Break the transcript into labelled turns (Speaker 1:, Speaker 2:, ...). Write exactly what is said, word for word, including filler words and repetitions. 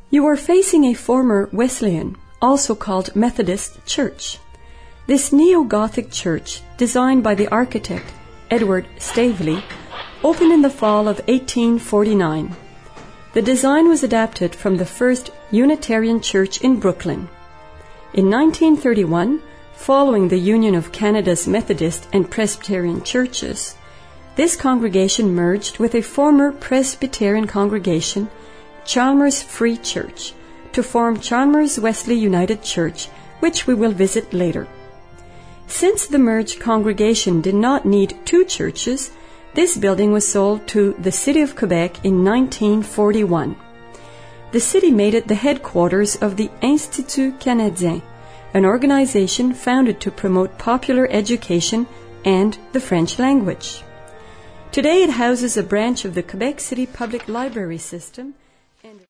Speaker 1: You are facing a former Wesleyan, also called Methodist, church. This neo-Gothic church, designed by the architect Edward Staveley, opened in the fall of eighteen forty-nine. The design was adapted from the first Unitarian church in Brooklyn. In nineteen thirty-one, following the union of Canada's Methodist and Presbyterian churches, this congregation merged with a former Presbyterian congregation, Chalmers Free Church, to form Chalmers Wesley United Church, which we will visit later. Since the merged congregation did not need two churches, this building was sold to the City of Quebec in nineteen forty-one. The city made it the headquarters of the Institut Canadien, an organization founded to promote popular education and the French language. Today it houses a branch of the Quebec City Public Library System and